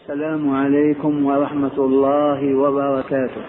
السلام عليكم ورحمة الله وبركاته.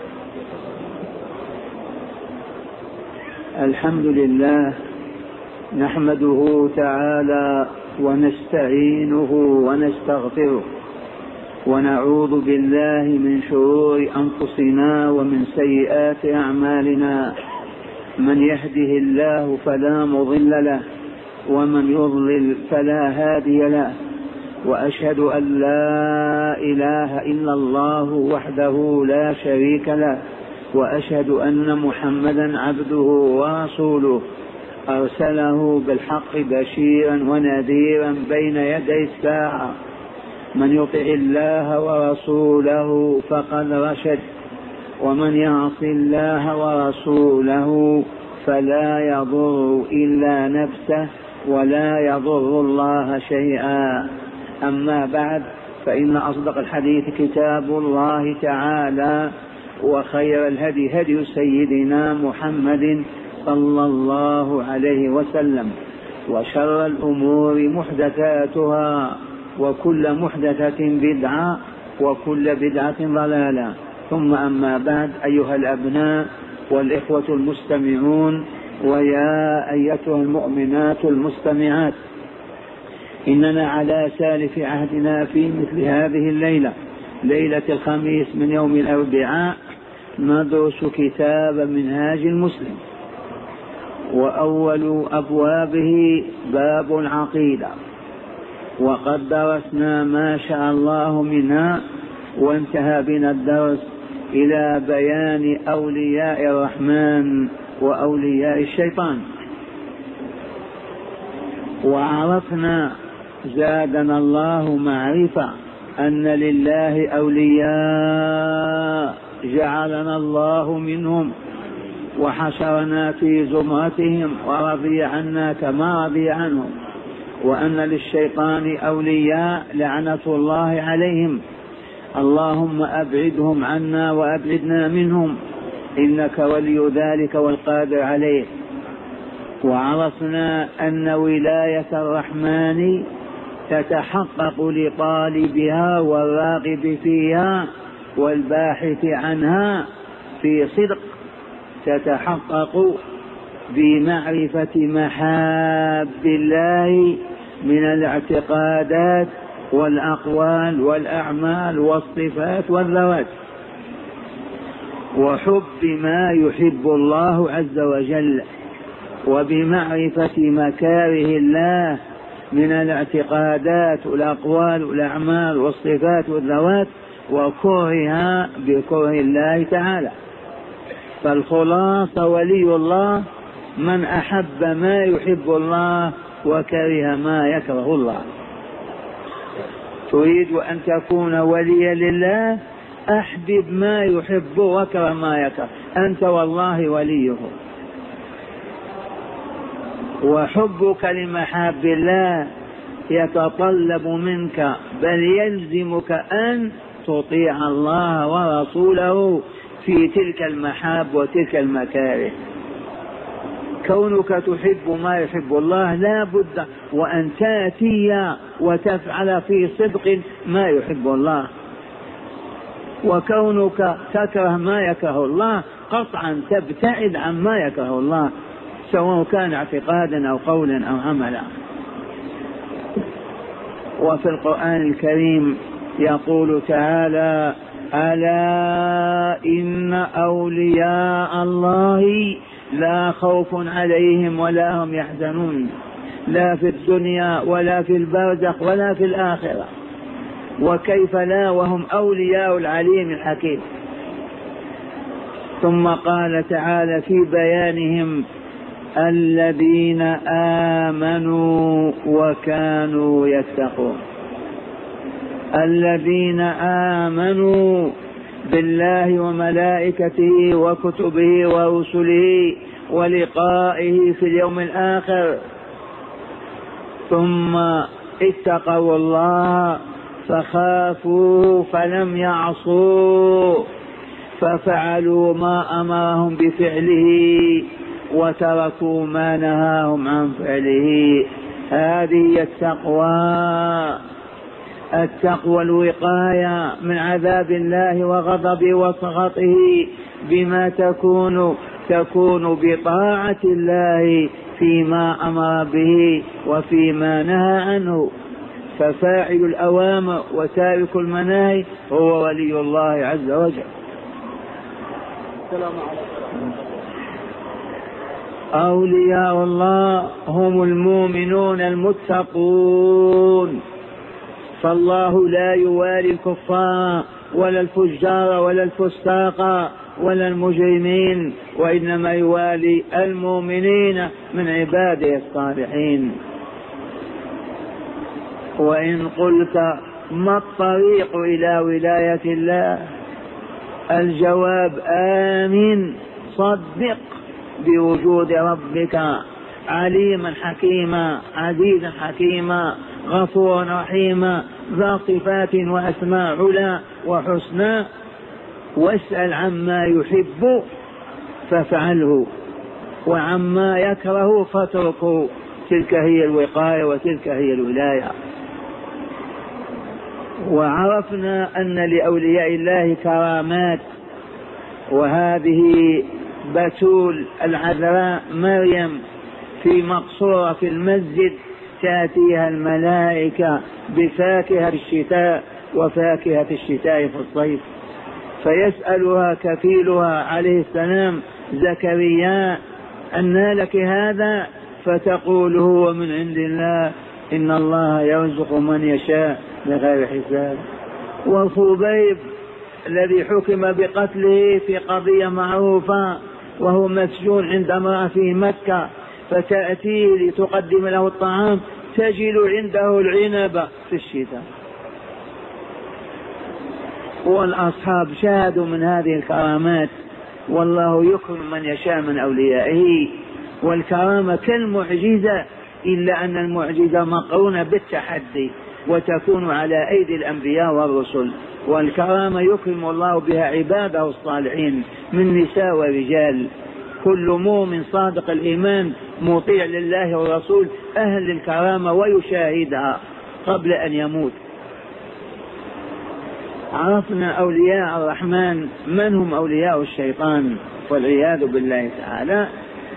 الحمد لله نحمده تعالى ونستعينه ونستغفره ونعوذ بالله من شرور أنفسنا ومن سيئات أعمالنا. من يهده الله فلا مضل له ومن يضلل فلا هادي له، وأشهد أن لا إله إلا الله وحده لا شريك له، وأشهد أن محمدا عبده ورسوله أرسله بالحق بشيرا ونذيرا بين يدي الساعة. من يطع الله ورسوله فقد رشد، ومن يعص الله ورسوله فلا يضر إلا نفسه ولا يضر الله شيئا. أما بعد، فإن أصدق الحديث كتاب الله تعالى، وخير الهدي هدي سيدنا محمد صلى الله عليه وسلم، وشر الأمور محدثاتها، وكل محدثة بدعة، وكل بدعة ضلالة. ثم أما بعد، أيها الأبناء والإخوة المستمعون، ويا أيتها المؤمنات المستمعات، إننا على سالف عهدنا في مثل هذه الليلة، ليلة الخميس من يوم الأربعاء، ندرس كتاب منهاج المسلم، وأول أبوابه باب العقيدة، وقد درسنا ما شاء الله منها، وانتهى بنا الدرس إلى بيان أولياء الرحمن وأولياء الشيطان، وعرفنا زادنا الله معرفة أن لله أولياء جعلنا الله منهم وحشرنا في زمرتهم ورضي عنا كما رضي عنهم، وأن للشيطان أولياء لعنة الله عليهم. اللهم أبعدهم عنا وأبعدنا منهم، إنك ولي ذلك والقادر عليه. وعرفنا أن ولاية الرحمن تتحقق لطالبها والراغب فيها والباحث عنها في صدق، تتحقق بمعرفة محاب الله من الاعتقادات والأقوال والأعمال والصفات والذوات، وحب ما يحب الله عز وجل، وبمعرفة مكاره الله من الاعتقادات والأقوال والأعمال والصفات والذوات، وكرهها بكره الله تعالى. فالخلاصة ولي الله من أحب ما يحب الله وكره ما يكره الله. تريد أن تكون وليا لله، أحبب ما يحب وكره ما يكره، أنت والله وليه. وحبك لمحاب الله يتطلب منك، بل يلزمك أن تطيع الله ورسوله في تلك المحاب وتلك المكاره. كونك تحب ما يحب الله لا بد وأن تأتي وتفعل في صدق ما يحب الله، وكونك تكره ما يكره الله قطعا تبتعد عن ما يكره الله، سواء كان اعتقادا أو قولا أو عملا. وفي القرآن الكريم يقول تعالى: ألا إن أولياء الله لا خوف عليهم ولا هم يحزنون، لا في الدنيا ولا في البرزخ ولا في الآخرة. وكيف لا وهم أولياء العليم الحكيم. ثم قال تعالى في بيانهم: الذين آمنوا وكانوا يتقون. الذين آمنوا بالله وملائكته وكتبه ورسله ولقائه في اليوم الآخر، ثم اتقوا الله فخافوه فلم يعصوه، ففعلوا ما أمرهم بفعله وتركوا ما نهاهم عن فعله. هذه التقوى. التقوى الوقاية من عذاب الله وغضبه وسخطه بما تكون بطاعة الله فيما أمر به وفيما نهى عنه، ففاعل الأوامر وتارك المناهي هو ولي الله عز وجل. أولياء الله هم المؤمنون المتقون، فالله لا يوالي الكفار ولا الفجار ولا الفساق ولا المجرمين، وإنما يوالي المؤمنين من عباده الصالحين. وإن قلت ما الطريق إلى ولاية الله؟ الجواب آمن، صدق بوجود ربك عليما حكيما عزيزا حكيما غفورا رحيما ذا صفات وأسماء علا وحسنى، واسأل عما يحب فافعله وعما يكره فاتركه، تلك هي الوقاية وتلك هي الولاية. وعرفنا أن لأولياء الله كرامات، وهذه بتول العذراء مريم في مقصورة في المسجد تأتيها الملائكة بفاكهة الشتاء وفاكهة الشتاء في الصيف، فيسألها كفيلها عليه السلام زكريا أنى لك هذا؟ فتقول هو من عند الله إن الله يرزق من يشاء بغير حساب. وخبيب الذي حكم بقتله في قضية معروفة وهو مسجون عند امرأة في مكة، فتأتيه لتقدم له الطعام تجد عنده العنب في الشتاء. والأصحاب شاهدوا من هذه الكرامات، والله يكرم من يشاء من أوليائه. والكرامة كالمعجزة، إلا أن المعجزة مقرونة بالتحدي وتكون على أيدي الأنبياء والرسل، والكرامة يكرم الله بها عباده الصالحين من نساء ورجال. كل مؤمن صادق الإيمان مطيع لله والرسول أهل للكرامة ويشاهدها قبل أن يموت. عرفنا أولياء الرحمن. من هم أولياء الشيطان والعياذ بالله تعالى؟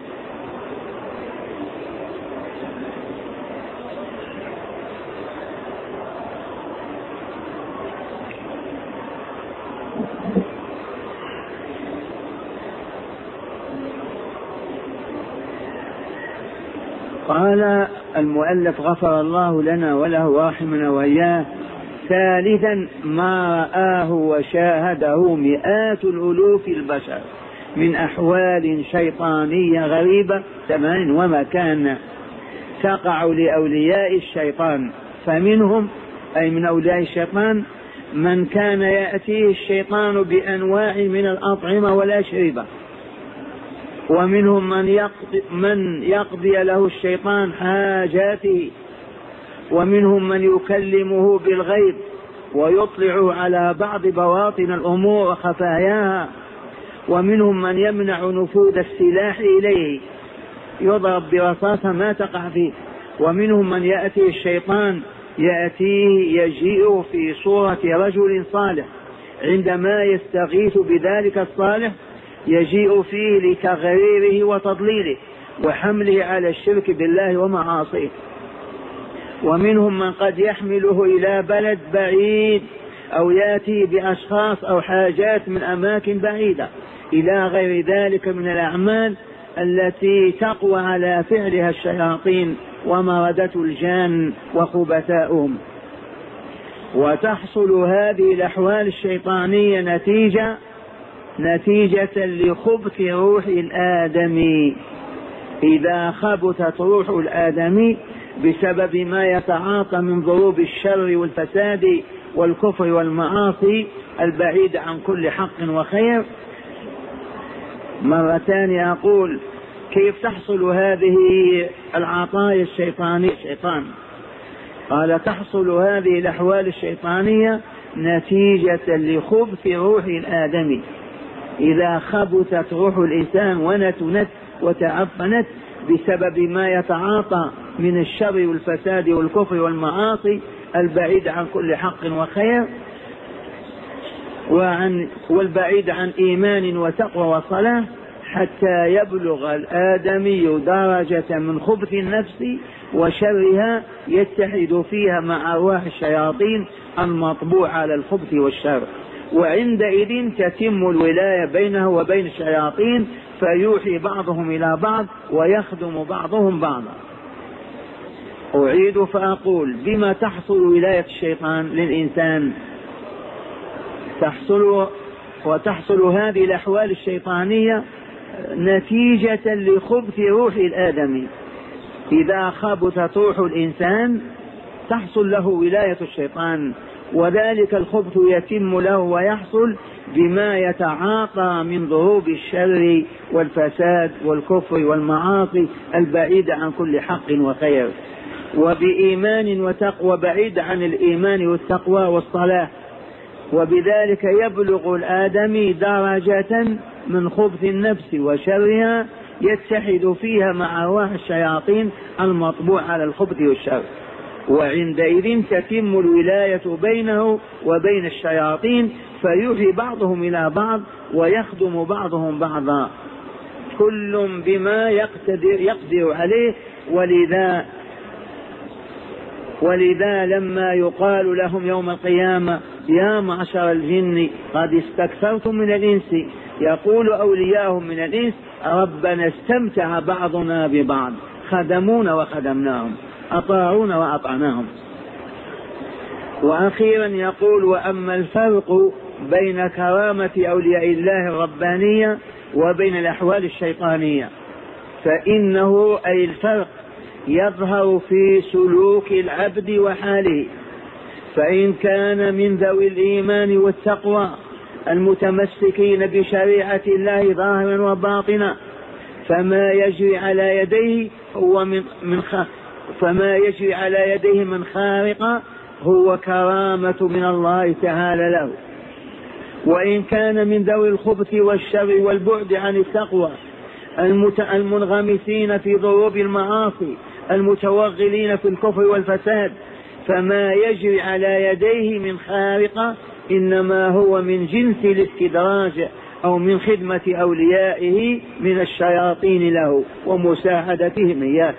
قال المؤلف غفر الله لنا وله ورحمنا وإياه: ثالثا ما رآه وشاهده مئات الألوف البشر من أحوال شيطانية غريبة زمان ومكان تقع لأولياء الشيطان. فمنهم أي من أولياء الشيطان من كان يأتيه الشيطان بأنواع من الأطعمة والأشربة، ومنهم من يقضي له الشيطان حاجاته، ومنهم من يكلمه بالغيب ويطلع على بعض بواطن الأمور وخفاياها، ومنهم من يمنع نفوذ السلاح إليه يضرب برصاصة ما تقع فيه، ومنهم من يأتي الشيطان يجيء في صورة رجل صالح، عندما يستغيث بذلك الصالح يجيء فيه لتغريره وتضليله وحمله على الشرك بالله ومعاصيه. ومنهم من قد يحمله إلى بلد بعيد أو يأتي بأشخاص أو حاجات من أماكن بعيدة إلى غير ذلك من الأعمال التي تقوى على فعلها الشياطين ومردة الجان وخبثاؤهم. وتحصل هذه الأحوال الشيطانية نتيجة لخبث روح الآدمي. إذا خبثت روح الآدمي بسبب ما يتعاطى من ضروب الشر والفساد والكفر والمعاصي البعيد عن كل حق وخير. مرة ثانية أقول: كيف تحصل هذه العطايا الشيطانية؟ الشيطان قال: تحصل هذه الأحوال الشيطانية نتيجة لخبث روح الآدمي. إذا خبثت روح الإنسان ونتنت وتعفنت بسبب ما يتعاطى من الشر والفساد والكفر والمعاصي البعيد عن كل حق وخير، والبعيد عن إيمان وتقوى وصلاة، حتى يبلغ الآدمي درجة من خبث النفس وشرها يتحد فيها مع أرواح الشياطين المطبوع على الخبث والشر، وعندئذ تتم الولاية بينه وبين الشياطين، فيوحي بعضهم إلى بعض ويخدم بعضهم بعضا. أعيد فأقول: بما تحصل ولاية الشيطان للإنسان؟ تحصل هذه الأحوال الشيطانية نتيجة لخبث روح الآدمي. إذا خبثت روح الإنسان تحصل له ولاية الشيطان، وذلك الخبث يتم له ويحصل بما يتعاطى من ضروب الشر والفساد والكفر والمعاصي البعيدة عن كل حق وخير، وبإيمان وتقوى بعيد عن الإيمان والتقوى والصلاة، وبذلك يبلغ الآدمي درجة من خبث النفس وشرها يتحد فيها مع أرواح الشياطين المطبوع على الخبث والشر، وعندئذ تتم الولاية بينه وبين الشياطين، فيوحي بعضهم إلى بعض ويخدم بعضهم بعضا، كل بما يقدر عليه. ولذا لما يقال لهم يوم القيامة: يا معشر الجن قد استكثرتم من الإنس، يقول أولياؤهم من الإنس: ربنا استمتع بعضنا ببعض، خدمونا وخدمناهم، أطاعونا وأطعناهم. وأخيرا يقول: وأما الفرق بين كرامة أولياء الله الربانية وبين الأحوال الشيطانية فإنه أي الفرق يظهر في سلوك العبد وحاله، فإن كان من ذوي الإيمان والتقوى المتمسكين بشريعة الله ظاهرا وباطنا فما يجري على يديه من خارق هو كرامة من الله تعالى له. وإن كان من ذوي الخبث والشر والبعد عن التقوى المنغمسين في ضروب المعاصي المتوغلين في الكفر والفساد فما يجري على يديه من خارق إنما هو من جنس الاستدراج أو من خدمة أوليائه من الشياطين له ومساعدتهم إياه.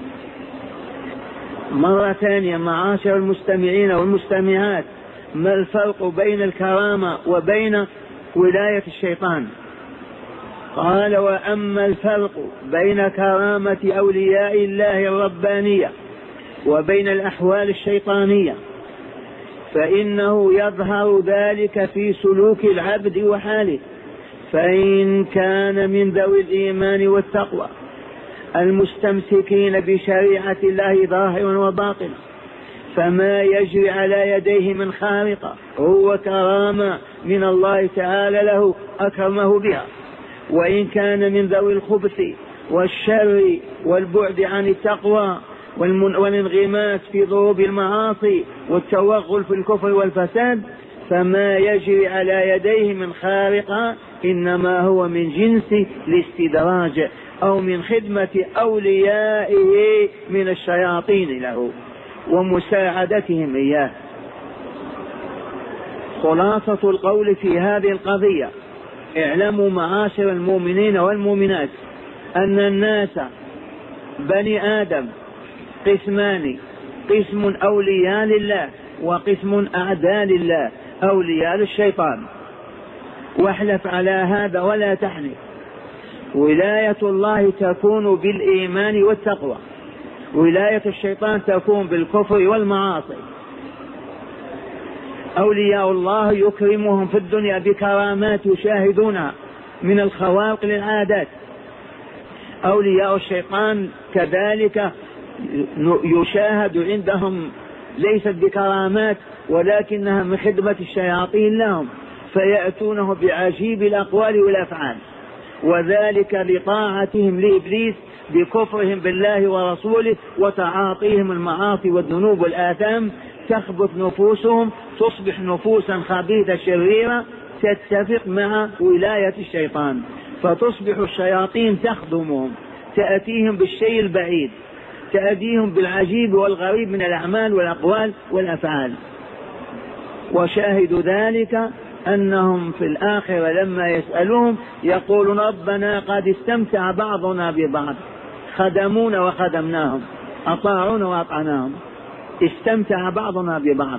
مرة ثانية معاشر المستمعين والمستمعات: ما الفرق بين الكرامة وبين ولاية الشيطان؟ قال: وأما الفرق بين كرامة أولياء الله الربانية وبين الأحوال الشيطانية فإنه يظهر ذلك في سلوك العبد وحاله، فإن كان من ذوي الإيمان والتقوى المستمسكين بشريعة الله ظاهرا وباطنا فما يجري على يديه من خارق هو كرامة من الله تعالى له أكرمه بها. وإن كان من ذوي الخبث والشر والبعد عن التقوى والانغماس في ضروب المعاصي والتوغل في الكفر والفساد فما يجري على يديه من خارق إنما هو من جنس الاستدراج أو من خدمة أوليائه من الشياطين له ومساعدتهم إياه. خلاصة القول في هذه القضية: اعلموا معاشر المؤمنين والمؤمنات أن الناس بني آدم قسمان: قسم أولياء لله وقسم أعداء لله أولياء للشيطان. واحلف على هذا ولا تحلف. ولاية الله تكون بالإيمان والتقوى، ولاية الشيطان تكون بالكفر والمعاصي. أولياء الله يكرمهم في الدنيا بكرامات يشاهدونها من الخوارق للعادات. أولياء الشيطان كذلك يشاهد عندهم ليست بكرامات ولكنها من خدمة الشياطين لهم، فيأتونه بعجيب الأقوال والأفعال، وذلك لطاعتهم لإبليس بكفرهم بالله ورسوله وتعاطيهم المعاصي والذنوب والآثام. تخبط نفوسهم، تصبح نفوسا خبيثة شريرة تتفق مع ولاية الشيطان، فتصبح الشياطين تخدمهم، تأتيهم بالشيء البعيد تأتيهم بالعجيب والغريب من الأعمال والأقوال والأفعال. وشاهد ذلك أنهم في الآخرة لما يسألون يقولون ربنا قد استمتع بعضنا ببعض، خدمونا وخدمناهم، أطاعونا وأطعناهم، استمتع بعضنا ببعض.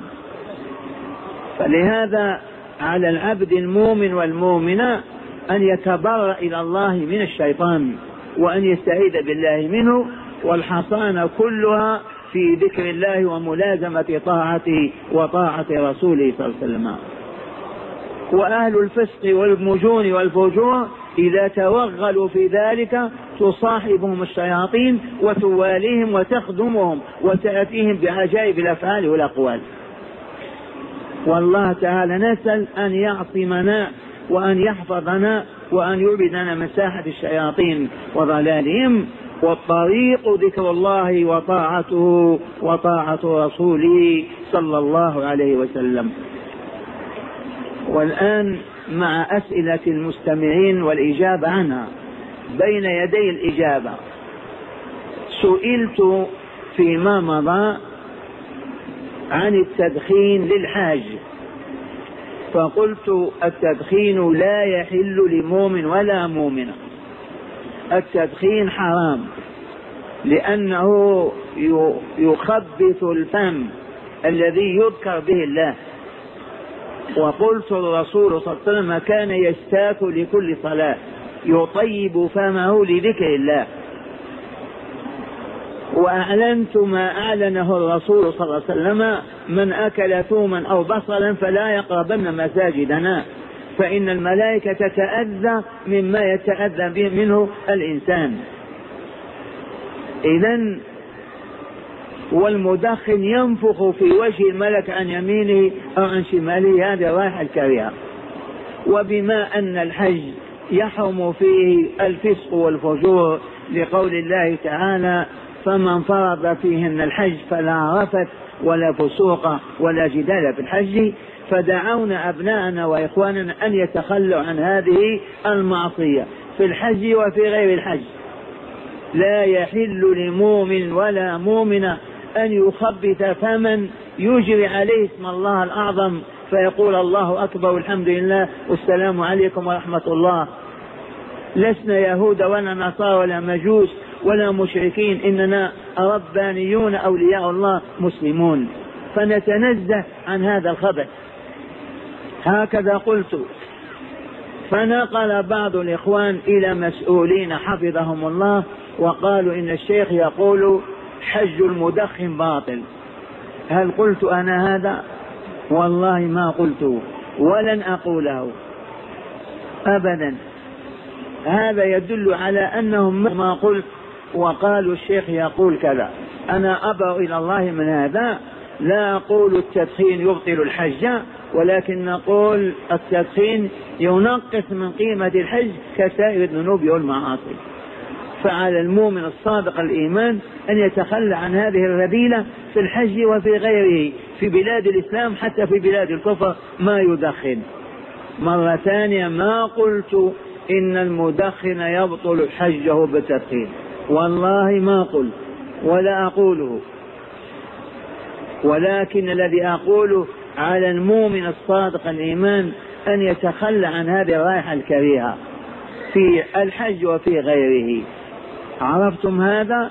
فلهذا على العبد المؤمن والمؤمنة أن يتبرأ إلى الله من الشيطان وأن يستعيذ بالله منه، والحصانة كلها في ذكر الله وملازمة طاعته وطاعة رسوله صلى الله عليه وسلم. وأهل الفسق والمجون والفجور إذا توغلوا في ذلك تصاحبهم الشياطين وتواليهم وتخدمهم وتأتيهم بعجائب الأفعال والأقوال. والله تعالى نسأل أن يعصمنا وأن يحفظنا وأن يبعدنا مساحة الشياطين وضلالهم، والطريق ذكر الله وطاعته وطاعة رسوله صلى الله عليه وسلم. والآن مع أسئلة المستمعين والإجابة عنها. بين يدي الإجابة سئلت فيما مضى عن التدخين للحاج، فقلت التدخين لا يحل لمؤمن ولا مؤمنة، التدخين حرام لأنه يخبث الفم الذي يذكر به الله. وقلت الرسول صلى الله عليه وسلم كان يستاك لكل صلاة يطيب فمه لذكر الله. وأعلنت ما أعلنه الرسول صلى الله عليه وسلم: من أكل ثوما أو بصلا فلا يقربن مساجدنا، فإن الملائكة تتأذى مما يتأذى به منه الإنسان. إذن والمدخن ينفخ في وجه الملك عن يمينه أو عن شماله، هذه الرائحة الكريهة. وبما أن الحج يحرم فيه الفسق والفجور لقول الله تعالى: فمن فرض فيهن الحج فلا رفث ولا فسوق ولا جدال في الحج، فدعونا أبناءنا وإخواننا أن يتخلوا عن هذه المعصية في الحج وفي غير الحج. لا يحل لمؤمن ولا مؤمنة أن يخبث فمن يجري عليه اسم الله الأعظم فيقول الله أكبر والحمد لله والسلام عليكم ورحمة الله. لسنا يهود ولا نصارى ولا مجوس ولا مشركين، إننا ربانيون أولياء الله مسلمون، فنتنزه عن هذا الخبث. هكذا قلت. فنقل بعض الإخوان إلى مسؤولين حفظهم الله وقالوا إن الشيخ يقول حج المدخن باطل. هل قلت أنا هذا؟ والله ما قلته ولن أقوله أبدا. هذا يدل على أنهم ما قلت وقالوا الشيخ يقول كذا. أنا أبرأ إلى الله من هذا. لا أقول التدخين يبطل الحج، ولكن نقول التدخين ينقص من قيمة الحج كسائر الذنوب والمعاصي. فعلى المؤمن الصادق الإيمان أن يتخلى عن هذه الرذيلة في الحج وفي غيره، في بلاد الإسلام حتى في بلاد الكفر ما يدخن. مرة ثانية ما قلت إن المدخن يبطل حجه بالتدخين، والله ما قلت ولا أقوله، ولكن الذي أقوله على المؤمن الصادق الإيمان أن يتخلى عن هذه الرائحة الكريهة في الحج وفي غيره. عرفتم هذا؟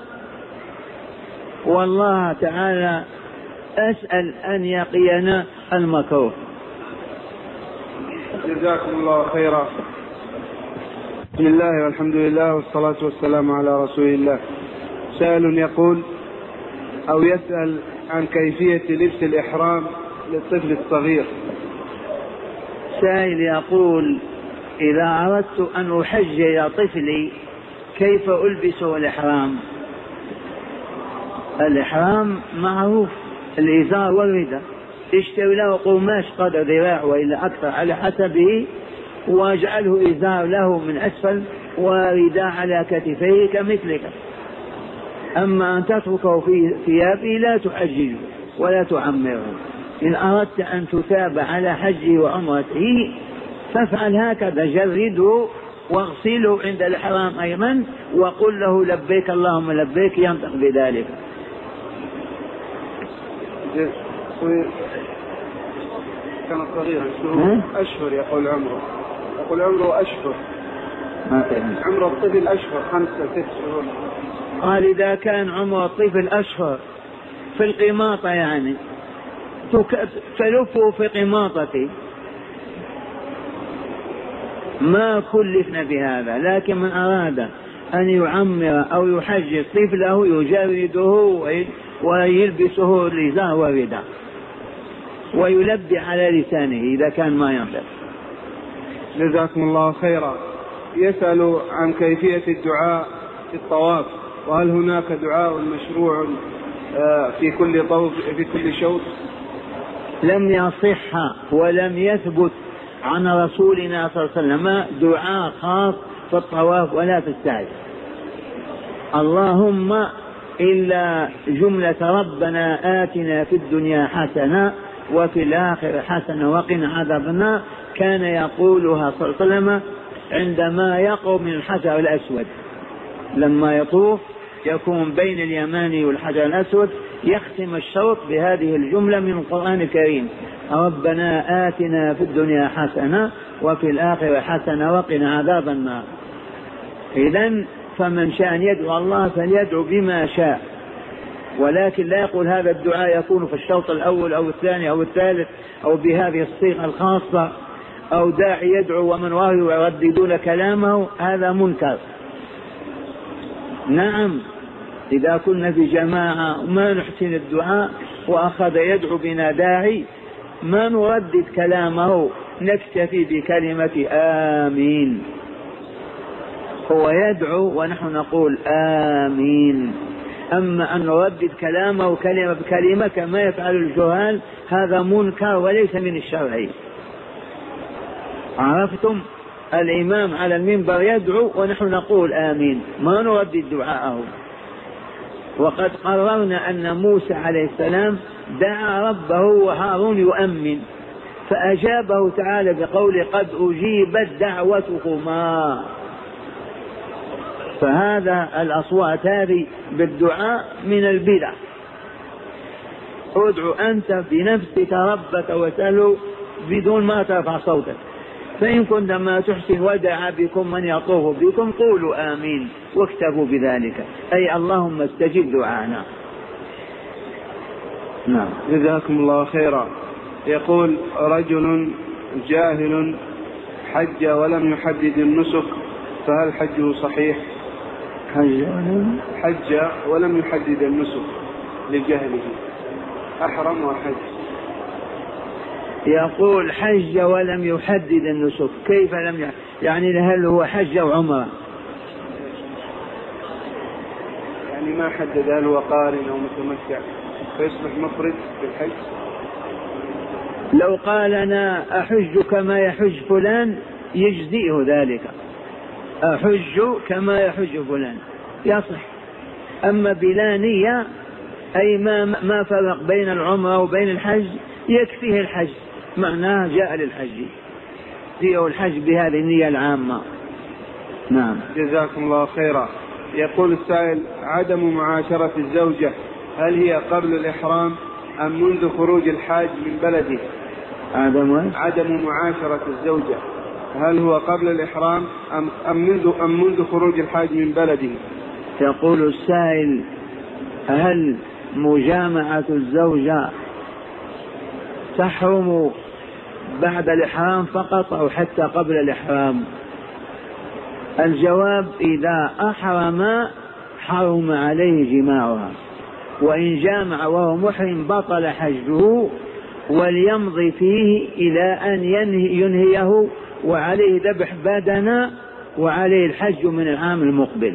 والله تعالى أسأل أن يقينا المكروه. جزاكم الله خيرا. بسم الله والحمد لله والصلاة والسلام على رسول الله. سائل يقول أو يسأل عن كيفية لبس الإحرام للطفل الصغير. سائل يقول إذا أردت أن أحج إلى طفلي كيف ألبس الإحرام؟ الإحرام معروف، الإزار والرداء، اشتري له قماش قدر ذراع وإلا أكثر على حسبه، واجعله إزار له من أسفل ورداء على كتفيه كمثلك. أما أن تتركه في ثيابه لا تحججه ولا تعمره. إن أردت أن تتابع على حجه وعمرته فافعل هكذا، جرده واغسله عند الإحرام أيضا وقل له لبيك اللهم لبيك، ينطق بذلك. كان صغيرا أشهر يقول عمره، يقول عمره أشهر، عمر الطفل أشهر 5 6 شهور. قال إذا كان عمر الطفل أشهر في القماطة يعني تلفه في قماطتي، ما كلفنا بهذا. لكن من أراد أن يعمر أو يحجز طفله يجرده ويلبسه الإزار والرداء ويلبي على لسانه إذا كان ما ينطق. جزاكم الله خيرا. يسأل عن كيفية الدعاء في الطواف، وهل هناك دعاء مشروع في كل طوف في كل شوط؟ لم يصح ولم يثبت عن رسولنا صلى الله عليه وسلم دعاء خاص في الطواف ولا في السعي، اللهم إلا جملة ربنا آتنا في الدنيا حسنة وفي الآخرة حسنة وقنا عذاب النار، كان يقولها صلى الله عليه وسلم عندما يقرب من الحجر الأسود، لما يطوف يكون بين اليماني والحجر الأسود يختم الشوط بهذه الجملة من القرآن الكريم: ربنا آتنا في الدنيا حسنة وفي الآخرة حسنة وقنا عذاب النار. إذن فمن شاء أن يدعو الله فليدعو بما شاء، ولكن لا يقول هذا الدعاء يكون في الشوط الأول أو الثاني أو الثالث أو بهذه الصيغة الخاصة، أو داعي يدعو ومن وراه يرددون كلامه، هذا منكر. نعم، إذا كنا في جماعة ما نحسن الدعاء وأخذ يدعو بنا داعي ما نردد كلامه، نكتفي بكلمة آمين. هو يدعو ونحن نقول آمين، أما أن نردد كلامه كلمة بكلمة كما يفعل الجهال هذا منكر وليس من الشرع. عرفتم؟ الإمام على المنبر يدعو ونحن نقول آمين، ما نردد دعاءه. وقد قررنا أن موسى عليه السلام دعا ربه وهارون يؤمن، فأجابه تعالى بقول قد أجيبت دعوتكما. فهذا الأصوات هذه بالدعاء من البدع. ادعو أنت بنفسك ربك وسأله بدون ما ترفع صوتك، فإن كنت ما تحسن ودعا بكم من يطوف بكم قولوا آمين واكتفوا بذلك، أي اللهم استجب دعانا. نعم، جزاكم الله خيرا. يقول رجل جاهل حج ولم يحدد النسك، فهل حجه صحيح؟ حج ولم يحدد النسك لجهله، أحرم وحج. يقول حج ولم يحدد النسك، كيف لم يحدد؟ يعني هل هو حج أو عمره؟ يعني ما حدد هل هو قارن أو متمتع فيصبح مفرد في الحج. لو قال أنا أحج كما يحج فلان يجزئه ذلك، أحج كما يحج فلان يصح. أما بلا نية أي ما فرق بين العمرة وبين الحج يكفيه الحج، معناه جاء للحج، فيه الحج بهذه النية العامة. نعم، جزاكم الله خيرا. يقول السائل عدم معاشرة الزوجة هل هي قبل الإحرام أم منذ خروج الحاج من بلده؟ عدم معاشرة الزوجة هل هو قبل الإحرام أم منذ خروج الحاج من بلده؟ يقول السائل هل مجامعة الزوجة تحرم بعد الإحرام فقط أو حتى قبل الإحرام؟ الجواب إذا أحرم حرم عليه جماعها، وإن جامع وهو محرم بطل حجه، وليمضي فيه إلى أن ينهيه، وعليه ذبح بدنه وعليه الحج من العام المقبل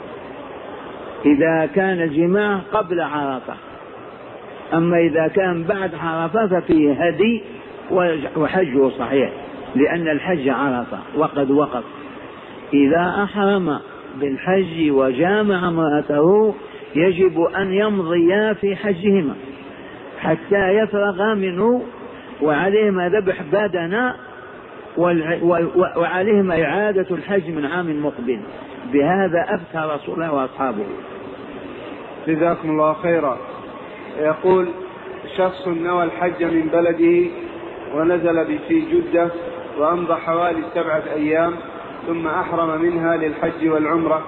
إذا كان الجماع قبل عرفة. أما إذا كان بعد عرفة ففيه هدي وحجه صحيح، لأن الحج عرفة وقد وقف. إذا أحرم بالحج وجامع امرأته يجب أن يمضيا في حجهما حتى يفرغا منه، وعليهما ذبح بدنه وعليهم إعادة الحج من عام مقبل. بهذا أفتى رسول الله وأصحابه. جزاكم الله خيرا. يقول شخص نوى الحج من بلده ونزل في جدة وأمضى حوالي 7 أيام ثم أحرم منها للحج والعمرة،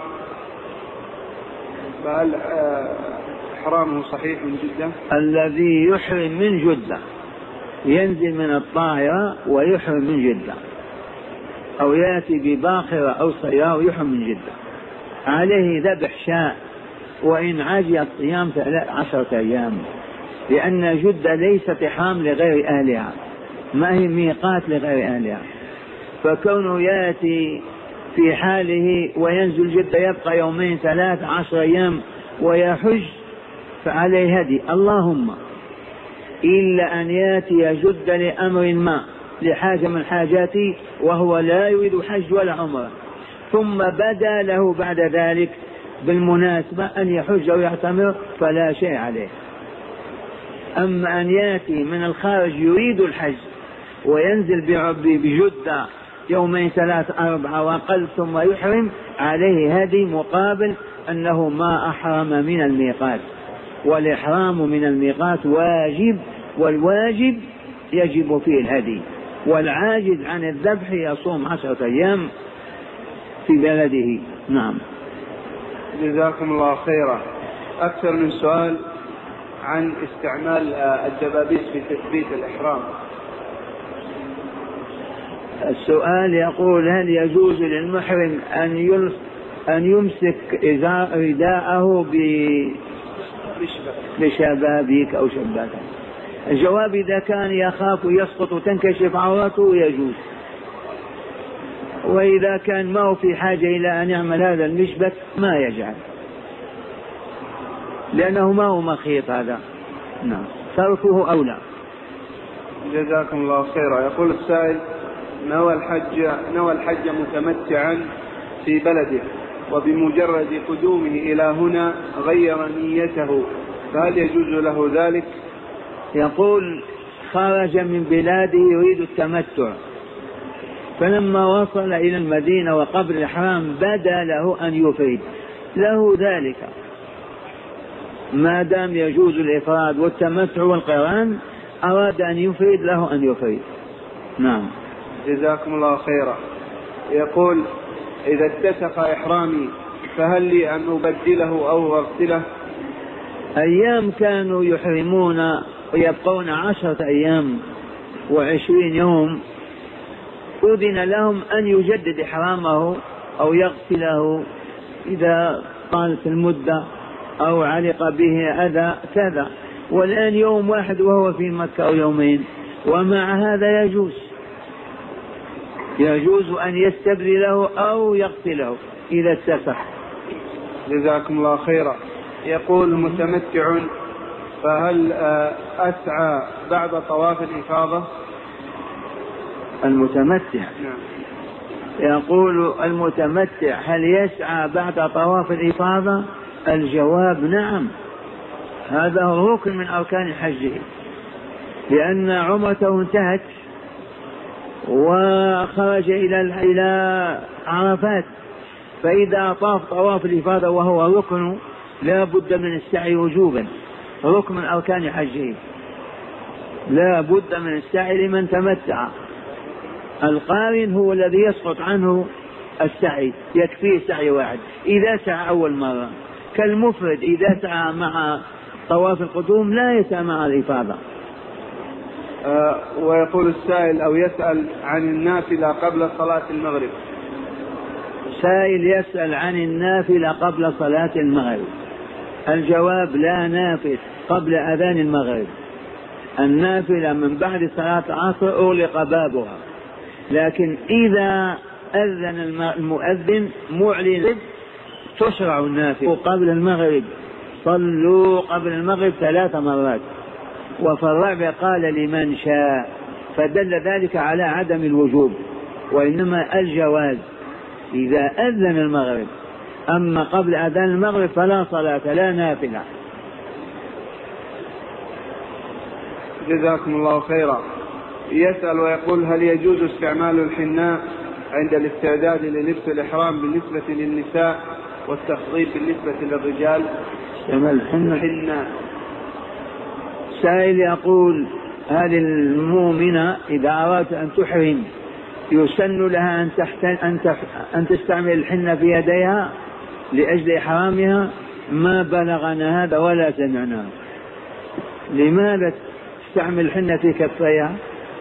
فهل إحرامه صحيح من جدة؟ الذي يحرم من جدة ينزل من الطائرة ويحرم من جدة، أو يأتي بباخرة أو سيارة ويحرم من جدة، عليه ذبح شاء وإن عجل الصيام 10 أيام، لأن جدة ليست إحرام لغير أهلها، ما هي ميقات لغير أهلها. فكونه يأتي في حاله وينزل جدة يبقى 2 3 10 أيام ويحج فعليه هدي، اللهم إلا أن يأتي جدة لأمر ما، لحاجة من حاجاته وهو لا يريد حج ولا عمره، ثم بدا له بعد ذلك بالمناسبة أن يحج أو يعتمر فلا شيء عليه. أما أن يأتي من الخارج يريد الحج وينزل بجدة 2 3 4 وأقل ثم يحرم، عليه هدي مقابل أنه ما أحرم من الميقات، والإحرام من الميقات واجب، والواجب يجب فيه الهدي، والعاجز عن الذبح يصوم 10 أيام في بلده. نعم. جزاكم الله خيرا. أكثر من سؤال عن استعمال الدبابيس في تثبيت الإحرام. السؤال يقول هل يجوز للمحرم أن يمسك رداءه بشبابيك أو شباكه؟ الجواب إذا كان يخاف يسقط وتنكشف عورته يجوز، وإذا كان ما هو في حاجة إلى أن يعمل هذا المشبك ما يجعل، لأنه ما هو مخيط هذا. نعم، تركه أولى. جزاكم الله خيرا. يقول السائل نوى الحج متمتعا في بلده وبمجرد قدومه إلى هنا غير نيته، فهل يجوز له ذلك؟ يقول خرج من بلاده يريد التمتع، فلما وصل إلى المدينة وقبل الإحرام بدا له أن يفرد، له ذلك ما دام يجوز الإفراد والتمتع والقران، أراد أن يفرد له أن يفرد. نعم. جزاكم الله خيرا. يقول إذا اتسق إحرامي فهل لي أن أبدله أو أغسله؟ أيام كانوا يحرمون ويبقون 10 أيام و20 يوم أذن لهم أن يجدد إحرامه أو يغسله إذا طالت المدة أو علق به أذى كذا، والآن يوم واحد وهو في مكة أو يومين، ومع هذا يجوز أن يستبدله أو يغسله إذا اتسق. جزاكم الله خيرا. يقول متمتع فهل أسعى بعد طواف الإفاضة؟ المتمتع. نعم. يقول المتمتع هل يسعى بعد طواف الإفاضة؟ الجواب نعم، هذا ركن من أركان حجه، لأن عمرته انتهت وخرج إلى عرفات، فإذا طاف طواف الإفاضة وهو ركن لا بد من السعي وجوبا، ركن من أركان حجه، لا بد من السعي لمن تمتع. القارن هو الذي يسقط عنه السعي، يكفيه سعي واحد إذا سعى أول مرة، كالمفرد إذا سعى مع طواف القدوم لا يسعى مع الإفاضة. ويقول السائل أو يسأل عن النافلة قبل صلاة المغرب. سائل يسأل عن النافلة قبل صلاة المغرب. الجواب لا نافل قبل أذان المغرب، النافلة من بعد صلاة العصر أغلق بابها، لكن إذا أذن المؤذن معلن تشرع النافلة قبل المغرب. صلوا قبل المغرب 3 مرات، وفي الرابع قال لمن شاء، فدل ذلك على عدم الوجوب وإنما الجواز إذا أذن المغرب، أما قبل أذان المغرب فلا صلاة لا نافلة. جزاكم الله خيرا. يسأل ويقول: هل يجوز استعمال الحناء عند الاستعداد للبس الإحرام بالنسبة للنساء والتخطيب بالنسبة للرجال؟ استعمال الحناء. سائل يقول: هل المؤمنة إذا أرادت أن تحرم يسن لها أن تستعمل الحنة في يديها لأجل إحرامها؟ ما بلغنا هذا ولا سمعناه. لماذا تستعمل الحنة في كفيها؟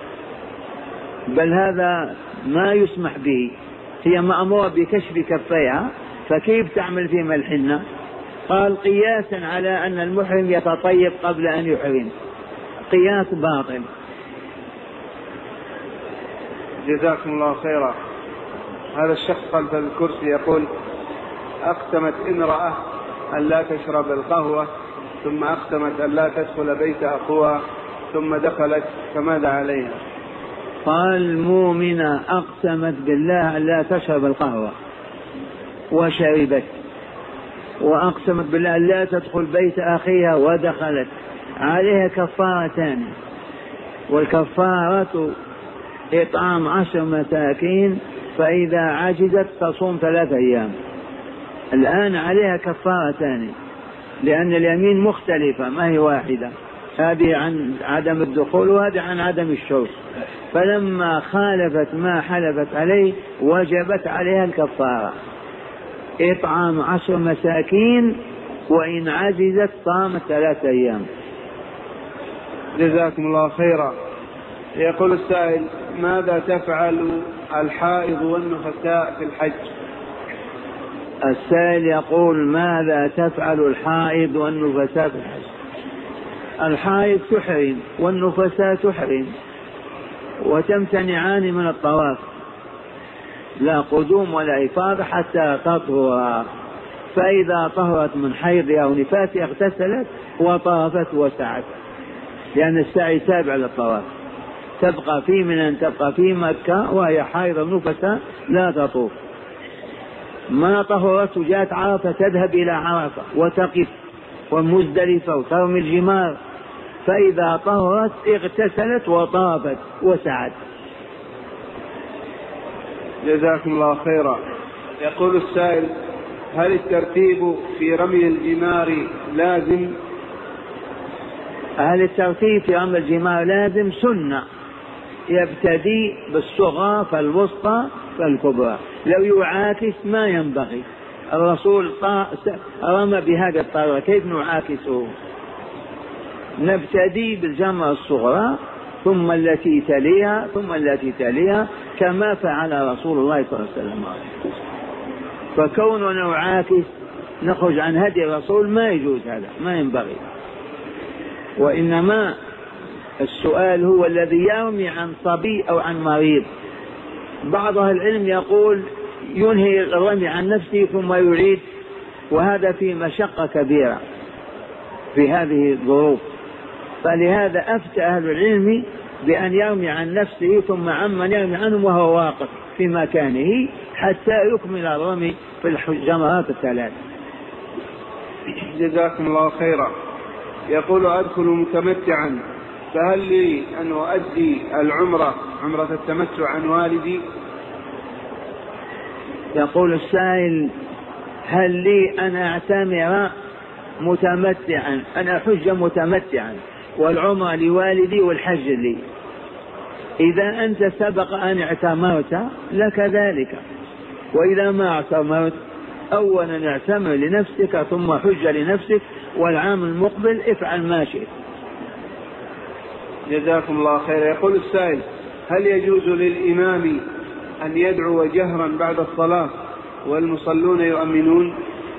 بل هذا ما يسمح به، هي مأمورة بكشف كفيها، فكيف تعمل فيما الحنة؟ قال: قياسا على أن المحرم يتطيب قبل أن يحرم، قياس باطل. جزاكم الله خيرا. هذا الشخص خلف الكرسي يقول: أقسمت امرأة أن لا تشرب القهوة، ثم أقسمت أن لا تدخل بيت أخوها، ثم دخلت، فماذا عليها؟ قال: المؤمنة أقسمت بالله أن لا تشرب القهوة وشربت، وأقسمت بالله أن لا تدخل بيت أخيها ودخلت، عليها كفارتان، والكفارة إطعام 10 مساكين، فإذا عجزت تصوم 3 أيام. الآن عليها كفارتان، لأن اليمين مختلفة ما هي واحدة، هذه عن عدم الدخول وهذه عن عدم الشرب، فلما خالفت ما حلفت عليه وجبت عليها الكفارة، إطعام 10 مساكين، وإن عجزت صامت 3 أيام. جزاكم الله خيرا. يقول السائل: ماذا تفعل الحائض والنفساء في الحج؟ السائل يقول: ماذا تفعل الحائض والنفساء في الحج؟ الحائض تحرم والنفساء تحرم وتمتنعان من الطواف، لا قدوم ولا إفاضة حتى تطهر، فإذا طهرت من حيضها أو نفاسها اغتسلت وطافت وسعت، لأن السعي تابع للطواف. تبقى في منى، تبقى في مكة وهي حائض نفساء لا تطوف. ما طهرت جاءت عرفة تذهب إلى عرفة وتقف ومزدلفة وترمي الجمار، فإذا طهرت اغتسلت وطافت وسعت. جزاكم الله خيرا. يقول السائل: هل الترتيب في رمي الجمار لازم؟ هل الترتيب في رمي الجمار لازم؟ سنة، يبتدي بالصغرى فالوسطى فالكبرى، لو يعاكس ما ينبغي. الرسول رمى بهذا الطريقة، كيف نعاكسه؟ نبتدي بالجمرة الصغرى ثم التي تليها ثم التي تليها، كما فعل رسول الله صلى الله عليه وسلم. فكوننا نعاكس نخرج عن هدي الرسول ما يجوز، هذا ما ينبغي. وإنما السؤال هو الذي يرمي عن صبي أو عن مريض. بعض أهل العلم يقول ينهي الرمي عن نفسه ثم يعيد، وهذا في مشقة كبيرة في هذه الظروف، فلهذا أفتى أهل العلم بأن يرمي عن نفسه ثم عمن يرمي عنه وهو واقف في مكانه حتى يكمل الرمي في الجمرات الثلاث. جزاكم الله خيرا. يقول: أدخل متمتعا، فهل لي أن أؤدي عمرة التمتع عن والدي؟ يقول السائل: هل لي أن أعتمر متمتعا، أنا حج متمتعا والعمرة لوالدي والحج لي؟ إذا أنت سبق أن اعتمرت لك ذلك، وإذا ما اعتمرت أولا اعتمر لنفسك ثم حج لنفسك، والعام المقبل افعل ما شئت. جزاكم الله خير. يقول السائل: هل يجوز للإمام أن يدعو جهرا بعد الصلاة والمصلون يؤمنون؟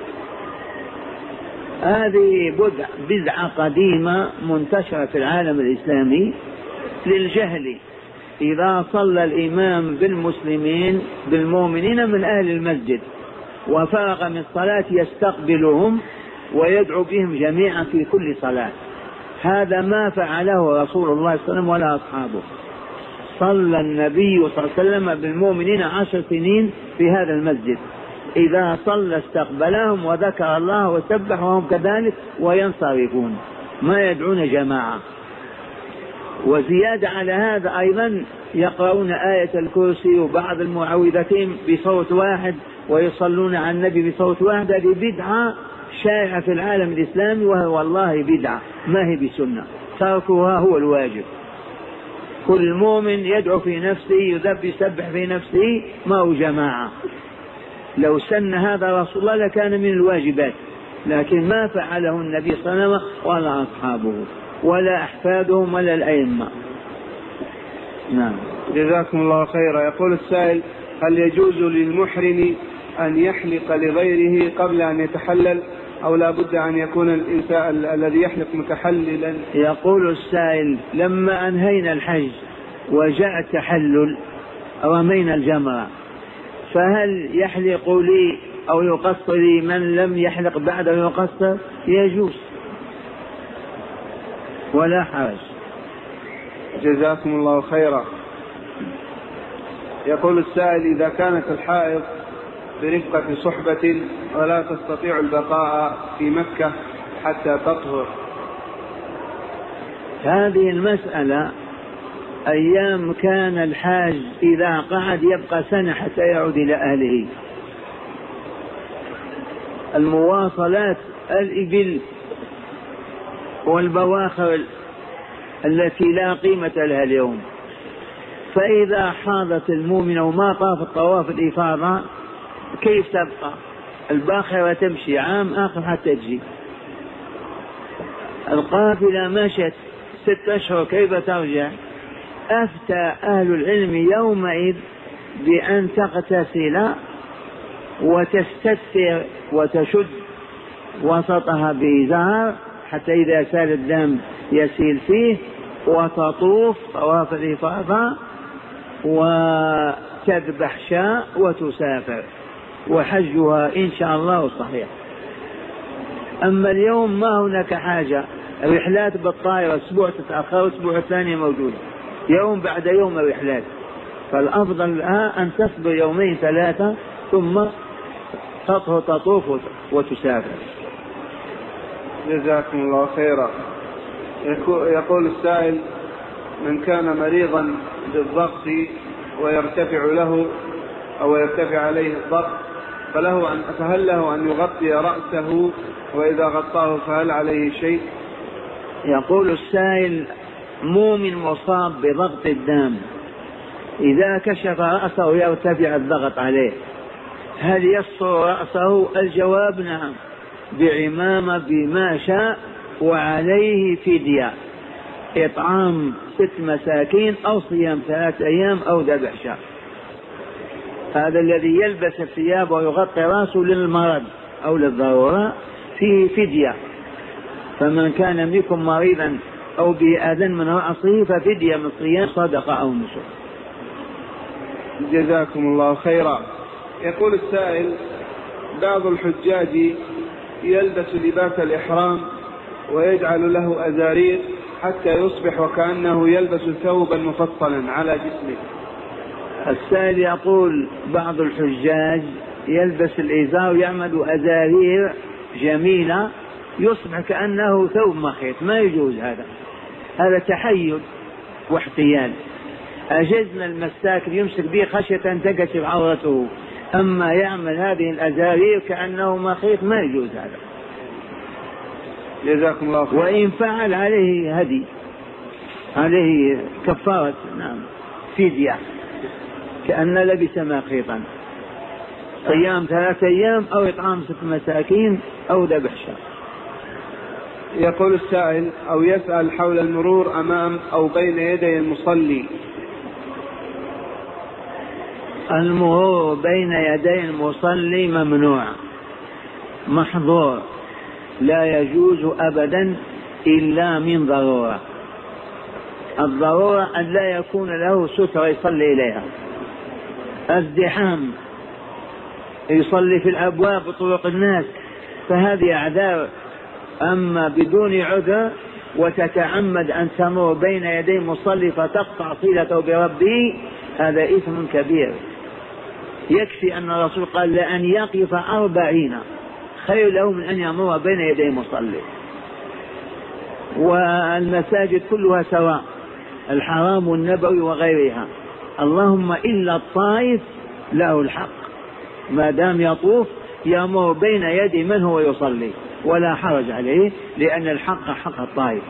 هذه بدعة قديمة منتشرة في العالم الإسلامي للجهل. إذا صلى الإمام بالمؤمنين من أهل المسجد وفرغ من الصلاة يستقبلهم ويدعو بهم جميعا في كل صلاة، هذا ما فعله رسول الله صلى الله عليه وسلم ولا أصحابه. صلى النبي صلى الله عليه وسلم بالمؤمنين 10 سنين في هذا المسجد، إذا صلى استقبلهم وذكر الله وسبح وهم كذلك وينصرفون، ما يدعون جماعة. وزيادة على هذا أيضا يقرؤون آية الكرسي وبعض المعوذتين بصوت واحد ويصلون على النبي بصوت واحد. هذه بدعة شائعة في العالم الإسلامي، وهي والله بدعة ما هي بسنة، تركها هو الواجب. كل مؤمن يدعو في نفسه يسبح في نفسه، ما هو جماعة. لو سن هذا رسول الله لكان من الواجبات، لكن ما فعله النبي صلى الله عليه وسلم ولا أصحابه ولا أحفادهم ولا الأئمة. نعم. جزاكم الله خيرا. يقول السائل: هل يجوز للمحرم أن يحلق لغيره قبل أن يتحلل، أو لا بد أن يكون الإنسان الذي يحلق متحللا؟ يقول السائل: لما أنهينا الحج وجاء التحلل رمينا الجمرة، فهل يحلق لي أو يقصر لي من لم يحلق بعد يقصر؟ يجوز ولا حرج. جزاكم الله خيرا. يقول السائل: إذا كانت الحائض برفقة صحبة ولا تستطيع البقاء في مكة حتى تطهر، هذه المسألة أيام كان الحاج إذا قعد يبقى سنة حتى يعود إلى أهله. المواصلات الإبل والبواخر التي لا قيمة لها اليوم، فإذا حاضت المؤمنة وما طافت طواف الإفاضة كيف تبقى؟ الباخرة تمشي عام آخر حتى تجي. القافلة مشت 6 أشهر كيف ترجع؟ أفتى أهل العلم يومئذ بأن تغتسل وتستتر وتشد وسطها بإزار حتى إذا سال الدم يسيل فيه، وتطوف طواف الإفاضة وتذبح شاء وتسافر، وحجها إن شاء الله صحيح. أما اليوم ما هناك حاجة، الرحلات بالطائرة أسبوع تتأخر، أسبوع ثاني موجودة، يوم بعد يوم الرحلات، فالأفضل لها أن تصبر 2 3 ثم تطوف وتسافر. جزاكم الله خيرا. يقول السائل: من كان مريضا بالضغط ويرتفع له أو يرتفع عليه الضغط فهل له أن يغطي رأسه، وإذا غطاه فهل عليه شيء؟ يقول السائل: مؤمن مصاب بضغط الدم إذا كشف رأسه يرتفع الضغط عليه، هل يستر رأسه؟ الجواب نعم، بعمامة بما شاء، وعليه فدية إطعام 6 مساكين أو صيام 3 أيام أو ذبح شاة. هذا الذي يلبس الثياب ويغطي رأسه للمرض أو للضرورة فيه فدية، فمن كان منكم مريضا أو بأذى من رأسه ففدية من صيام صدقة أو نسك. جزاكم الله خيرا. يقول السائل: بعض الحجاج يلبس لباس الإحرام ويجعل له أزارير حتى يصبح وكأنه يلبس ثوبا مفصلا على جسمه. السائل يقول: بعض الحجاج يلبس الإزار ويعمل أزارير جميلة يصبح كأنه ثوب مخيط، ما يجوز هذا تحيل واحتيال. أجزنا المساك يمسك به خشية أن تكشف عورته، أما يعمل هذه الأزارير كأنه مخيط ما يجوز هذا. جزاكم الله خير. وإن فعل عليه هدي، عليه كفارة، نعم، فدية كأن لبس مخيطا، صيام 3 أيام أو إطعام 6 مساكين أو ذبح شاة. يقول السائل: أو يسأل حول المرور أمام أو بين يدي المصلي. المرور بين يدي المصلي ممنوع محظور، لا يجوز أبدا إلا من ضرورة. الضرورة أن لا يكون له سترة يصلي إليها، ازدحام يصلي في الأبواب وطرق الناس، فهذه أعذار. أما بدون عذر وتتعمد أن تمر بين يدي المصلي فتقطع صلته بربه، هذا إثم كبير. يكفي أن الرسول قال: لأن يقف 40 خير له من أن يمر بين يدي المصلي. والمساجد كلها سواء، الحرام النبوي وغيرها، اللهم إلا الطائف له الحق، ما دام يطوف يمر بين يدي من هو يصلي ولا حرج عليه، لأن الحق حق الطائف.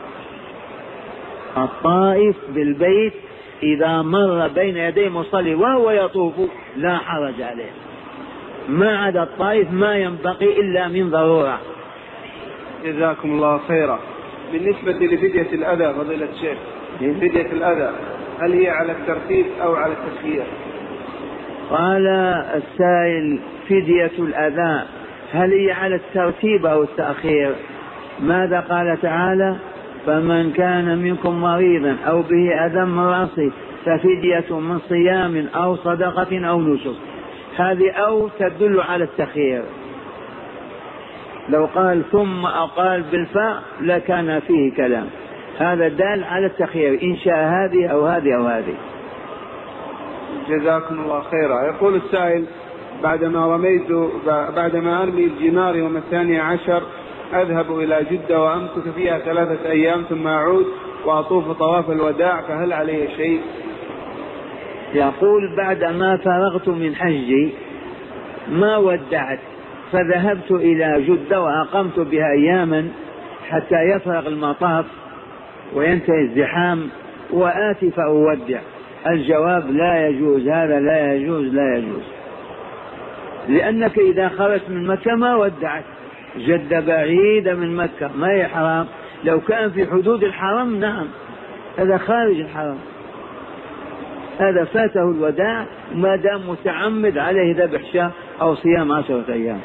الطائف بالبيت إذا مر بين يدي مصلي وهو يطوف لا حرج عليه، ما عدا الطائف ما ينبغي إلا من ضرورة. جزاكم الله خيرا. بالنسبة لفدية الأذى فضيلة الشيخ، فدية الأذى هل هي على الترتيب أو على التسخير؟ قال السائل فدية الأذى هل هي على الترتيب أو التأخير؟ ماذا قال تعالى؟ فمن كان منكم مريضا أو به أذى من رأسه ففدية من صيام أو صدقة أو نسك. هذه أو تدل على التخيير، لو قال ثم أقال بالفاء لكان فيه كلام، هذا دال على التخيير إن شاء هذه أو هذه أو هذه. جزاكم الله خيرا. يقول السائل بعدما أرمي الجمار يوم 12 أذهب إلى جدة وأمكث فيها 3 أيام ثم أعود وأطوف طواف الوداع، فهل عليه شيء؟ يقول بعدما فرغت من حجي ما ودعت، فذهبت إلى جدة وأقمت بها أياما حتى يفرغ المطاف وينتهي الزحام وآتي فأودع. الجواب لا يجوز، هذا لا يجوز لا يجوز، لأنك إذا خرجت من مكة ما ودعت. جدة بعيدة من مكة ما هي حرام، لو كان في حدود الحرم نعم، هذا خارج الحرم، هذا فاته الوداع ما دام متعمد عليه ذبح شاة أو صيام 10 أيام،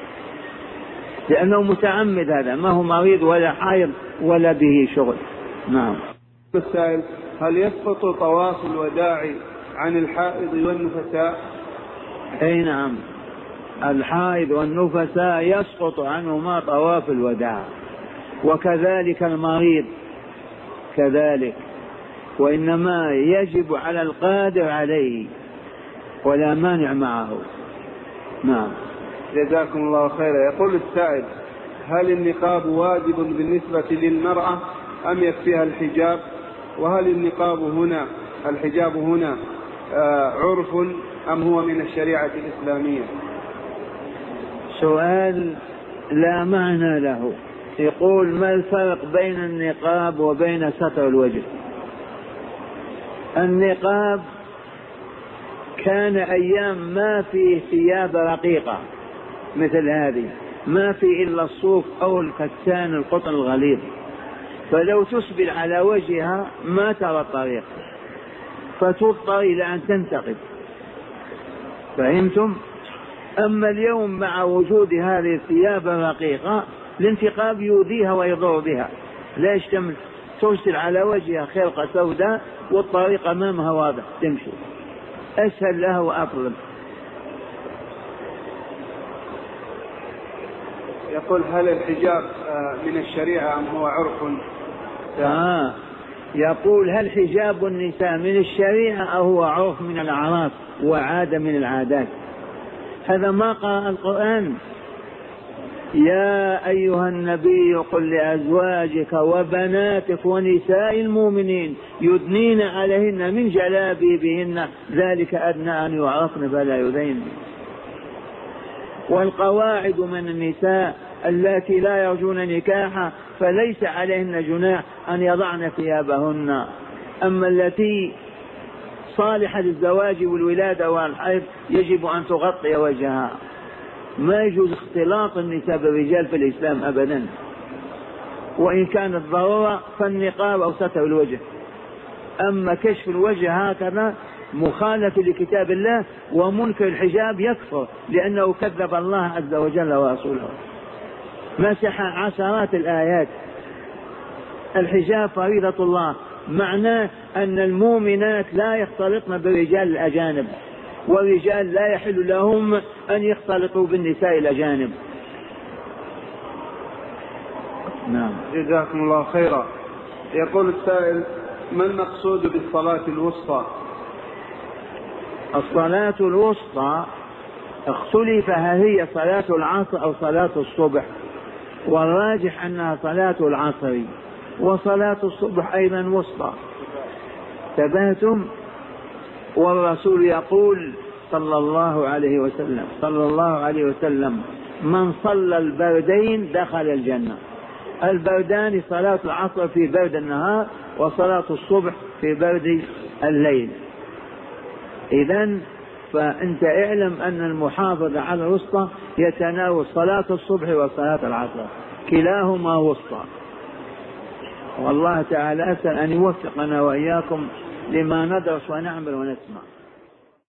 لأنه متعمد، هذا ما هو مريض ولا حائض ولا به شغل. نعم. السائل هل يسقط طواف الوداع عن الحائض والنفساء؟ أي نعم، الحائض والنفساء يسقط عنهما طواف الوداع، وكذلك المريض كذلك، وإنما يجب على القادر عليه ولا مانع معه. نعم. جزاكم الله خيرا. يقول السائل هل النقاب واجب بالنسبة للمرأة أم يكفيها الحجاب؟ وهل الحجاب هنا عرف أم هو من الشريعة الإسلامية؟ سؤال لا معنى له. يقول ما الفرق بين النقاب وبين ستر الوجه؟ النقاب كان أيام ما فيه ثياب رقيقة مثل هذه، ما فيه إلا الصوف أو الكتان القطن الغليظ، فلو تسبل على وجهها ما ترى الطريق فتضطر إلى أن تنتقب. فهمتم؟ أما اليوم مع وجود هذه الثياب الرقيقة الانتقاب يؤذيها ويضر بها، لا يشتمل، ترسل على وجهها خرقة سوداء والطريق أمامها واضح تمشي، أسهل لها وأفضل. يقول هل الحجاب من الشريعة أم هو عرف؟ يقول هل حجاب النساء من الشريعة أو هو عرف من الأعراف وعادة من العادات؟ هذا ما قرأ القرآن. يا أيها النبي قل لأزواجك وبناتك ونساء المؤمنين يدنين عليهن من جلابيبهن ذلك أدنى أن يعرفن فلا يؤذين. والقواعد من النساء اللاتي لا يرجون نكاحا فليس عليهن جناح أن يضعن ثيابهن، أما التي صالحة للزواج والولادة والحيض يجب أن تغطي وجهها. ما يجوز اختلاط النساء بالرجال في الإسلام أبدا، وإن كانت ضرورة فالنقاب أو ستر الوجه. أما كشف الوجه هكذا مخالف لكتاب الله، ومنكر الحجاب يكفر لأنه كذب الله عز وجل ورسوله، مسح عشرات الآيات. الحجاب فريضة الله، معناه أن المؤمنات لا يختلطن بالرجال الأجانب، والرجال لا يحل لهم أن يختلطوا بالنساء الأجانب. نعم. جزاكم الله خيرا. يقول السائل ما المقصود بالصلاة الوسطى؟ الصلاة الوسطى اختلف هل هي صلاة العصر أو صلاة الصبح، والراجح أنها صلاة العصر، وصلاة الصبح أيضا وسطى، انتبهتم؟ والرسول يقول صلى الله عليه وسلم من صلى البردين دخل الجنة. البردان صلاة العصر في برد النهار وصلاة الصبح في برد الليل. إذن فأنت اعلم أن المحافظة على الوسطى يتناول صلاة الصبح وصلاة العصر، كلاهما وسطى. والله تعالى أسأل أن يوفقنا وإياكم لما ندرس ونعمل ونسمع.